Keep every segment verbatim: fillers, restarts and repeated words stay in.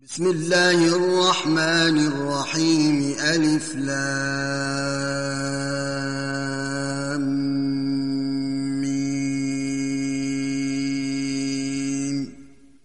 بسم الله الرحمن الرحيم ألف لام ميم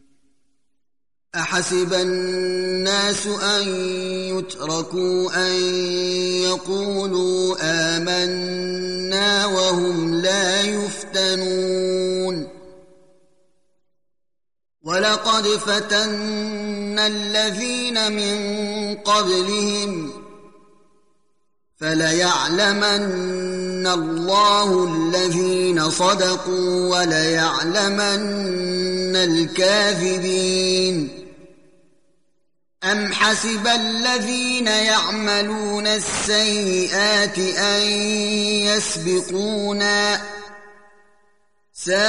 أحسب الناس أن يتركوا أن يقولوا آمنا وهم لا يفتنون ولقد فتنا الذين من قبلهم فليعلمن الله الذين صدقوا وليعلمن الكاذبين أم حسب الذين يعملون السيئات أن يسبقونا ساء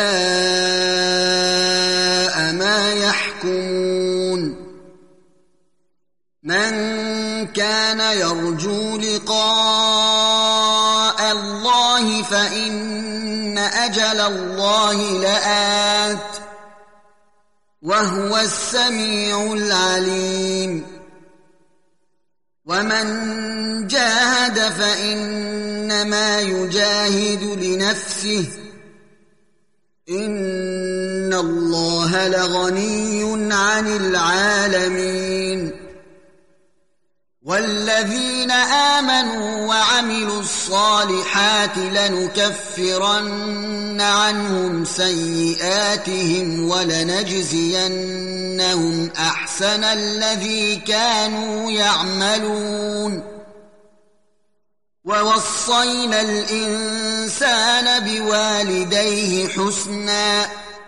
ما يحكمون من كان يرجو لقاء الله فإن أجل الله لآت وهو السميع العليم ومن جاهد فإنما يجاهد لنفسه إن الله لغني عن العالمين والذين آمنوا وعملوا الصالحات لنكفرن عنهم سيئاتهم ولنجزينهم أحسن الذي كانوا يعملون ووصينا الإنسان بوالديه حسنا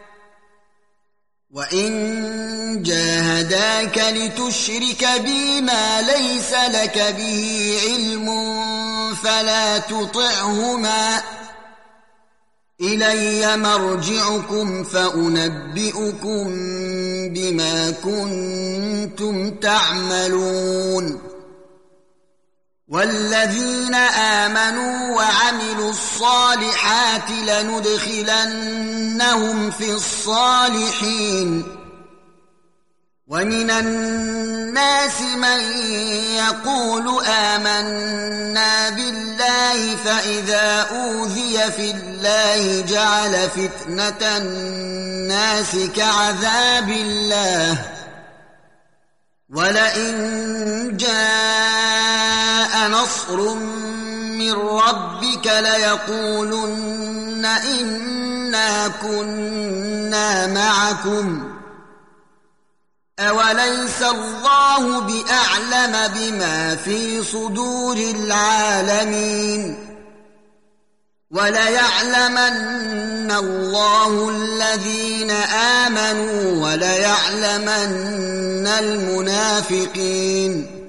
وإن جاهداك لتشرك بي ما ليس لك به علم فلا تطعهما إلي مرجعكم فأنبئكم بما كنتم تعملون والذين آمنوا وعملوا الصالحات لندخلنهم في الصالحين ومن الناس من يقول آمنا بالله فإذا أوذي في الله جعل فتنة الناس كعذاب الله ولئن جاء نصر من ربك ليقولن إنا كنا معكم أوليس الله بأعلم بما في صدور العالمين وليعلمن الله الذين آمنوا وليعلمن المنافقين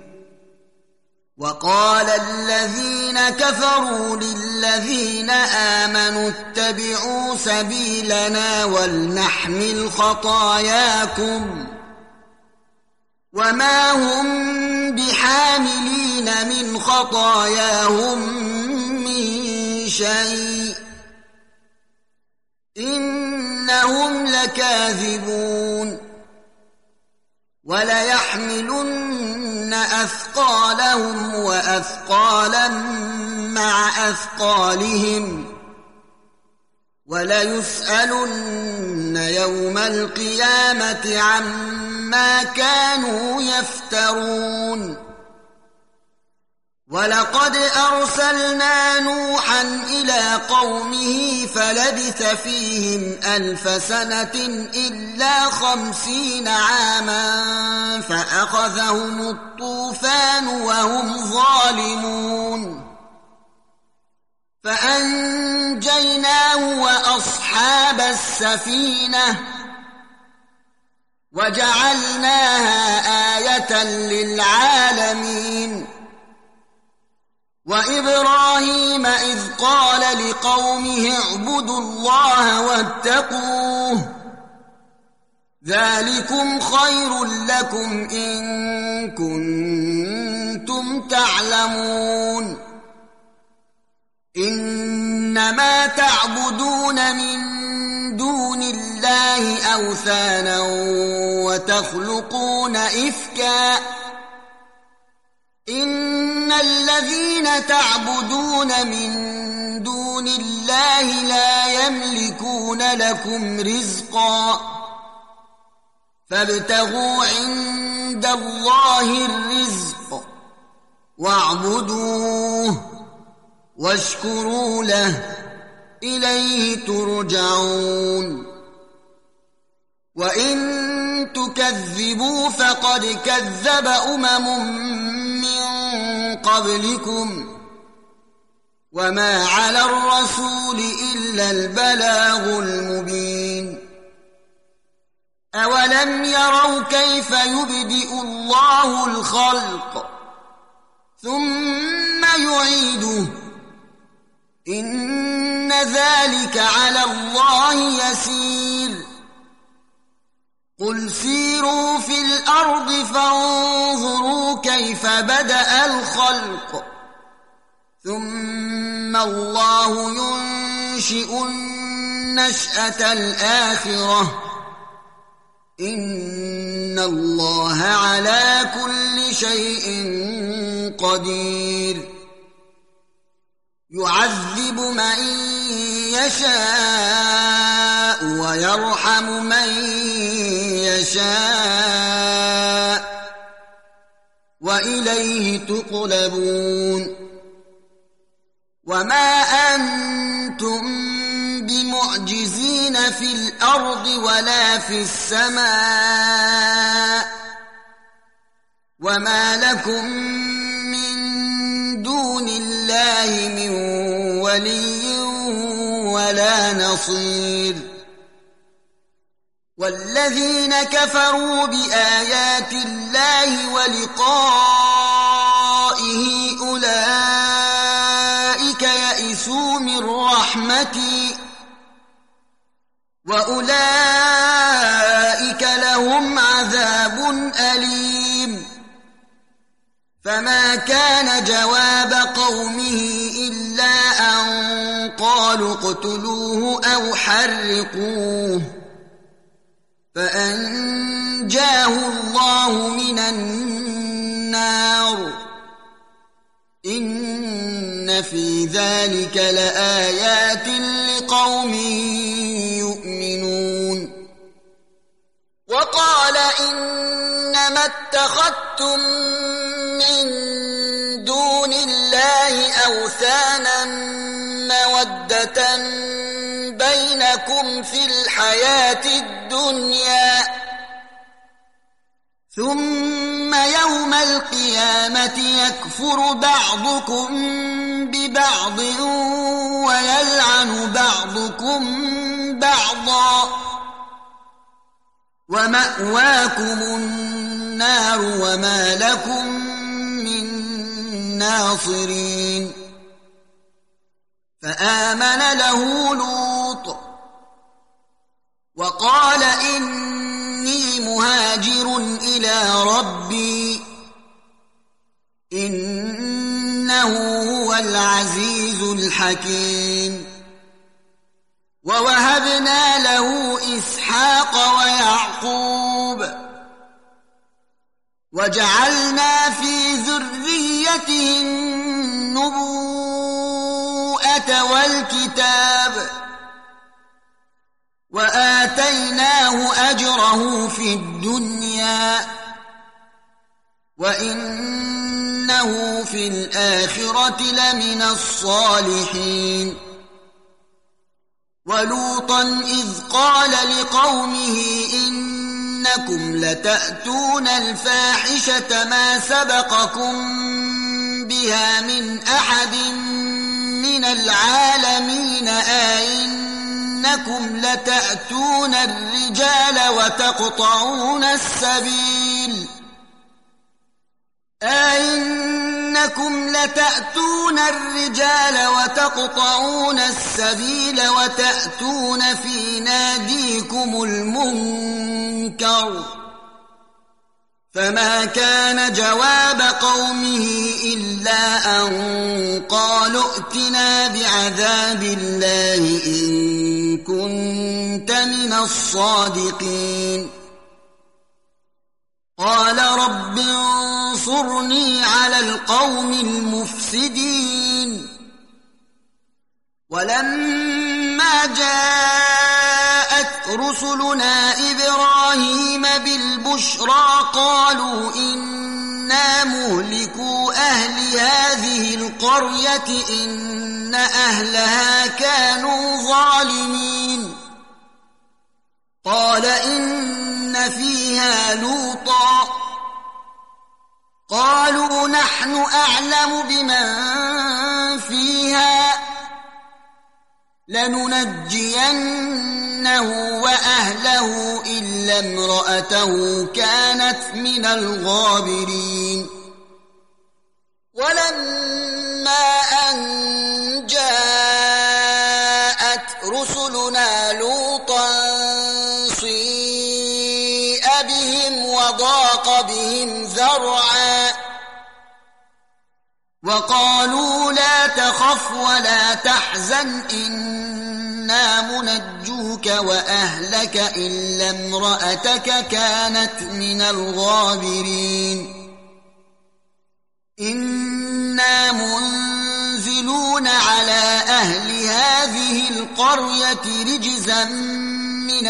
وقال الذين كفروا للذين آمنوا اتبعوا سبيلنا ولنحمل خطاياكم وما هم بحاملين من خطاياهم من شيء إنهم لكاذبون وليحملن أثقالهم وأثقالا مع أثقالهم وليسألن يوم القيامة عما كانوا يفترون ولقد أرسلنا نوحا إلى قومه فلبث فيهم ألف سنة إلا خمسين عاما فأخذهم الطوفان وهم ظالمون فأنجيناه وأصحاب السفينة وجعلناها آية للعالمين وإبراهيم إذ قال لقومه اعبدوا الله واتقوه ذلكم خير لكم إن كنتم تعلمون إنما تعبدون من دون الله أوثانا وتخلقون إفكا إن الذين تعبدون من دون الله لا يملكون لكم رزقا فابتغوا عند الله الرزق واعبدوه واشكروا له إليه ترجعون وإن تكذبوا فقد كذب أمم من قبلكم وما على الرسول إلا البلاغ المبين أولم يروا كيف يبدئ الله الخلق ثم يعيده إن ذلك على الله يسير قل سيروا في الأرض فانظروا كيف بدأ الخلق ثم الله ينشئ النشأة الآخرة إن الله على كل شيء قدير يعذب من يشاء ويرحم من يشاء وإليه تقلبون وما أنتم بمعجزين في الأرض ولا في السماء وما لكم من دون الله من ولي ولا نصير والذين كفروا بآيات الله ولقائه أولئك يئسوا من رحمتي وأولئك لهم عذاب أليم فما كان جواب قومه إلا أن قالوا اقتلوه أو حرقوه فأنجاه الله من النار إن في ذلك لآيات لقوم يؤمنون وقال إنما اتخذتم من دون الله أوثانا مودة بينكم في الحياة الدنيا ثم يوم القيامة يكفر بعضكم ببعض ويلعن بعضكم بعضا ومأواكم النار وما لكم من ناصرين فآمن له لوط وقال إني مهاجر إلى ربي إنه هو العزيز الحكيم ووهبنا له إسحاق ويعقوب وجعلنا في ذريته النبوءة والكتاب وآتيناه أجره في الدنيا وإنه في الآخرة لمن الصالحين ولوطا إذ قال لقومه إنكم لتأتون الفاحشة ما سبقكم بها من أحد من العالمين أئنكم لتأتون الرجال وتقطعون السبيل أئنكم لتأتون الرجال وتقطعون السبيل وتأتون في ناديكم المنكر فما كان جواب قومه إلا أن قالوا ائتنا بعذاب الله إن كنت من الصادقين قال رب انصرني على القوم المفسدين ولما جاءت رسلنا إبراهيم بالبشرى قالوا إنا مهلكو أهل هذه القرية إن أهلها كانوا ظالمين قال إن فيها لوطا قالوا نحن أعلم بمن فيها لننجينه وأهله إلا امرأته كانت من الغابرين ولما أن جاءت رسلنا لوطا سيء بهم وضاق بهم ذرعا وقالوا لا تخف ولا تحزن إنا منجوك وأهلك إلا امرأتك كانت من الغابرين إنا منزلون على أهل هذه القرية رجزا من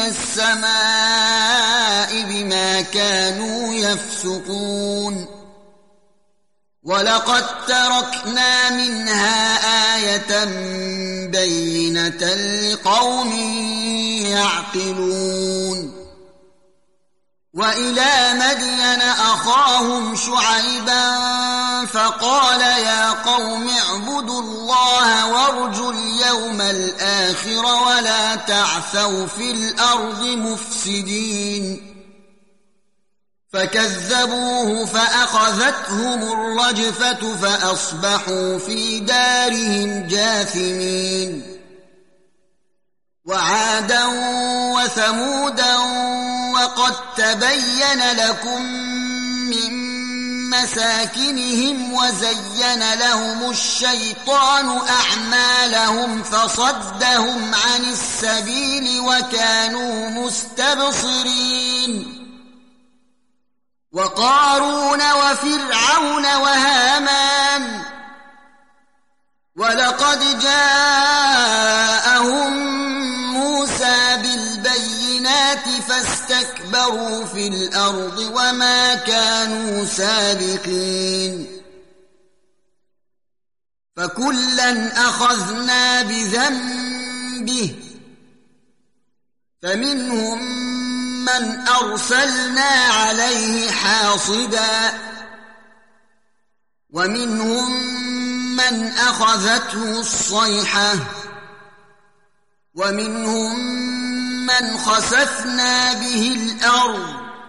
السماء بما كانوا يفسقون ولقد تركنا منها آية بينة لقوم يعقلون وإلى مدين أخاهم شعيبا فقال يا قوم اعبدوا الله وارجوا اليوم الآخر ولا تعثوا في الأرض مفسدين فكذبوه فأخذتهم الرجفة فأصبحوا في دارهم جاثمين وعادا وثمودا وقد تبين لكم من مساكنهم وزين لهم الشيطان أعمالهم فصدهم عن السبيل وكانوا مستبصرين وقارون وفرعون وهامان ولقد جاءهم موسى بالبينات فاستكبروا في الأرض وما كانوا سابقين فكلا أخذنا بذنبه فمنهم من أرسلنا عليه حاصبا ومنهم من أخذته الصيحة ومنهم من خسفنا به الأرض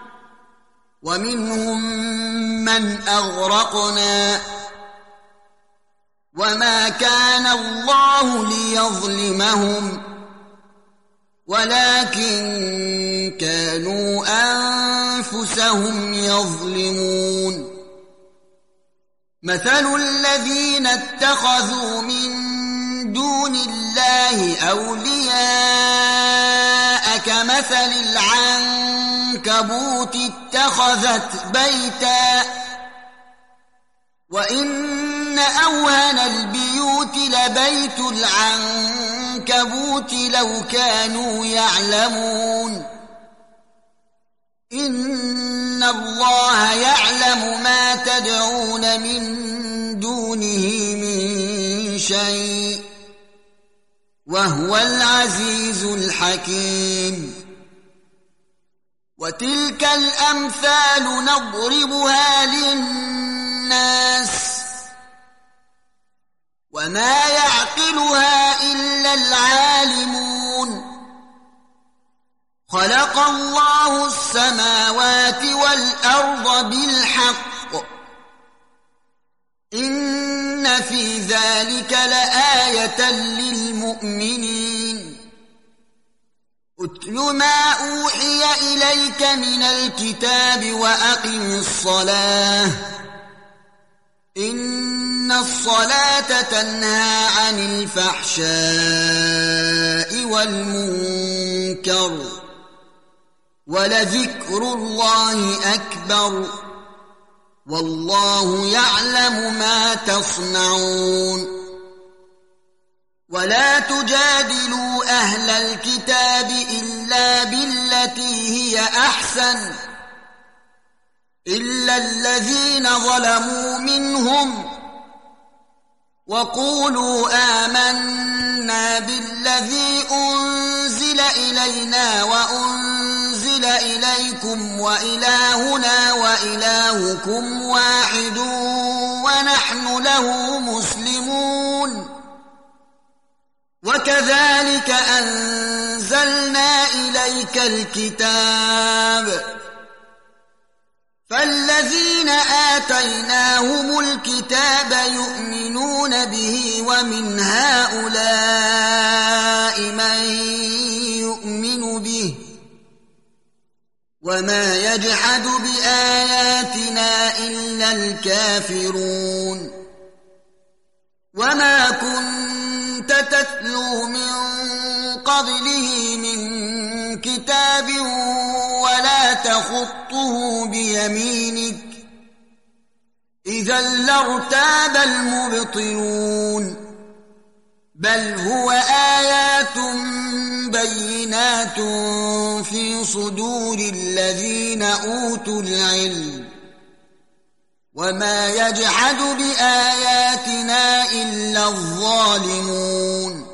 ومنهم من أغرقنا وما كان الله ليظلمهم ولكن كانوا أنفسهم يظلمون مثل الذين اتخذوا من دون الله أولياء كمثل العنكبوت اتخذت بيتا وإن أوهن البيوت لبيت العنكبوت لو كانوا يعلمون إن الله يعلم ما تدعون من دونه من شيء وهو العزيز الحكيم وتلك الأمثال نضربها للناس وما يعقلها إلا العالمون خلق الله السماوات والأرض بالحق إن في ذلك لآية للمؤمنين أتل ما أوحي إليك من الكتاب وأقم الصلاة إن الصلاة تنهى عن الفحشاء والمنكر ولذكر الله أكبر والله يعلم ما تصنعون ولا تجادلوا أهل الكتاب إلا بالتي هي أحسن إلا الذين ظلموا منهم وقولوا آمنا بالذي أنزل إلينا وأنزل إليكم وإلهنا وإلهكم واحد ونحن له مسلمون وكذلك أنزلنا إليك الكتاب فالذين آتيناهم الكتاب يؤمنون به ومن هؤلاء من يؤمن به وما يجحد بآياتنا إلا الكافرون وما كنت تتلو من قبله من كتاب ولا تخطه بيمينك إذا لارتاب المبطلون بل هو آيات بينات في صدور الذين أوتوا العلم وما يجحد بآياتنا إلا الظالمون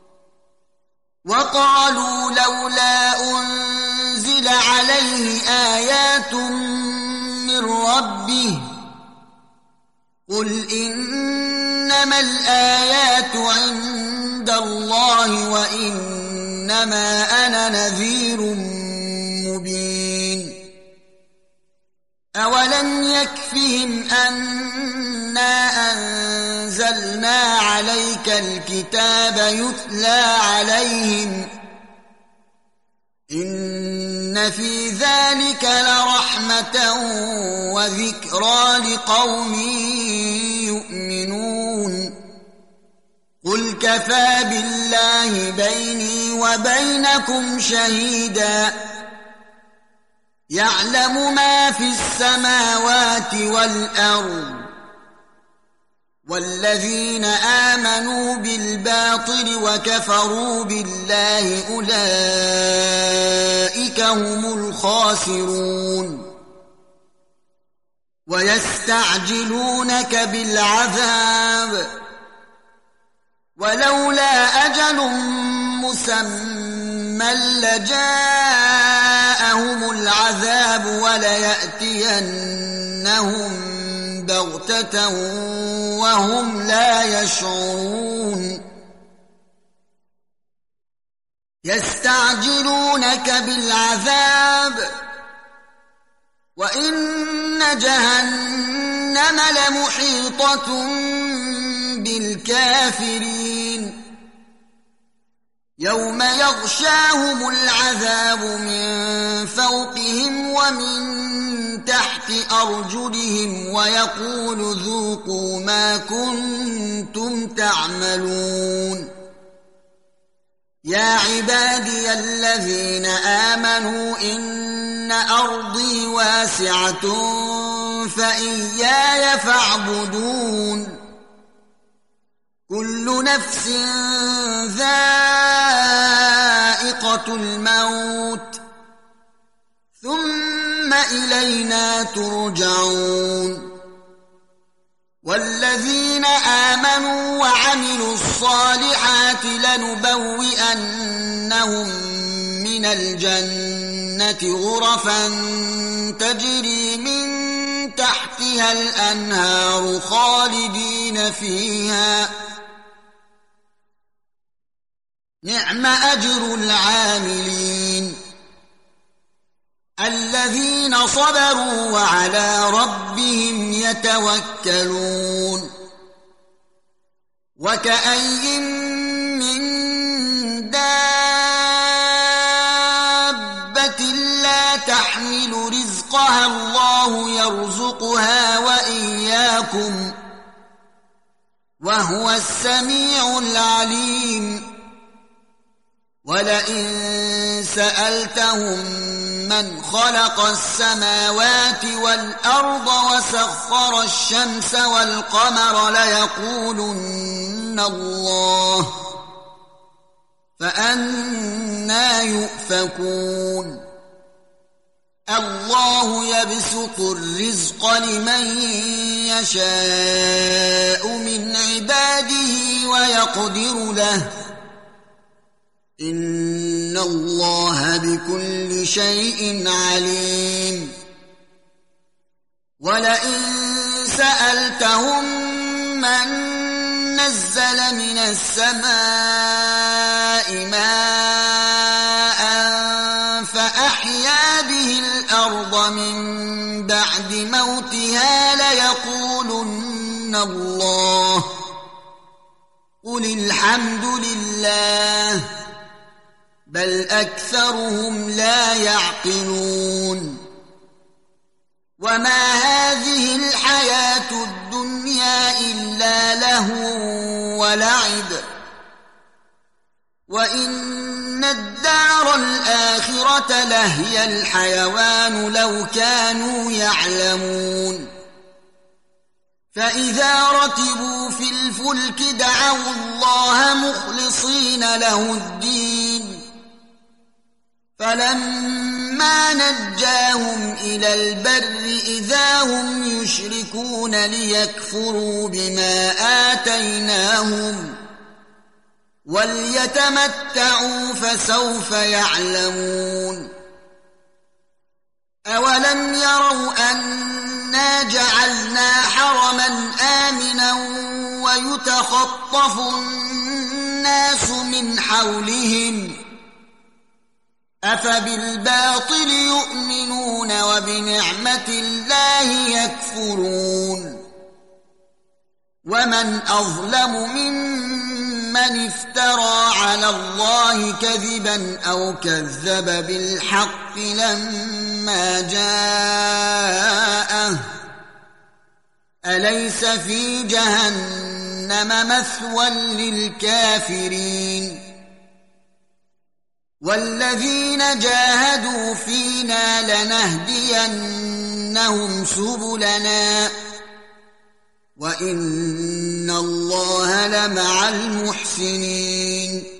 وقالوا لولا أنزل عليه آيات من ربه قل إنما الآيات عند الله وإنما أنا نذير مبين أولم يكفهم أنا أنزلنا عليك الكتاب يتلى عليهم إن في ذلك لرحمة وذكرى لقوم يؤمنون قل كفى بالله بيني وبينكم شهيدا يعلم ما في السماوات والأرض والذين آمنوا بالباطل وكفروا بالله أولئك هم الخاسرون ويستعجلونك بالعذاب ولولا أجل مسمى لجاءهم العذاب وليأتينهم بغتة وهم لا يشعرون يستعجلونك بالعذاب وإن جهنم لمحيطة بالكافرين يوم يغشاهم العذاب من فوقهم ومن تحت أرجلهم ويقول ذوقوا ما كنتم تعملون يا عبادي الذين آمنوا إن أرضي واسعة فإياي فاعبدون كل نفس ذائقة الموت ثم إلينا ترجعون والذين آمنوا وعملوا الصالحات لنبوئنهم من الجنة غرفا تجري من تحتها الأنهار خالدين فيها نعم أجر العاملين الذين صبروا وعلى ربهم يتوكلون وكأي من دابة لا تحمل رزقها الله يرزقها وإياكم وهو السميع العليم ولئن سألتهم من خلق السماوات والأرض وسخر الشمس والقمر ليقولن الله فأنى يؤفكون الله يبسط الرزق لمن يشاء من عباده ويقدر له إن الله بكل شيء عليم ولئن سألتهم من نزل من السماء ماء فأحيا به الأرض من بعد موتها ليقولن الله قل الحمد لله بل أكثرهم لا يعقلون وما هذه الحياة الدنيا إلا لهو ولعب وإن الدار الآخرة لهي الحيوان لو كانوا يعلمون فإذا ركبوا في الفلك دعوا الله مخلصين له الدين فلما نجاهم إلى البر إذا هم يشركون ليكفروا بما آتيناهم وليتمتعوا فسوف يعلمون أولم يروا أنا جعلنا حرما آمنا ويتخطف الناس من حولهم أفبالباطل يؤمنون وبنعمة الله يكفرون ومن أظلم ممن افترى على الله كذبا أو كذب بالحق لما جاءه أليس في جهنم مثوى للكافرين والذين جاهدوا فينا لنهدينهم سبلنا وإن الله لمع المحسنين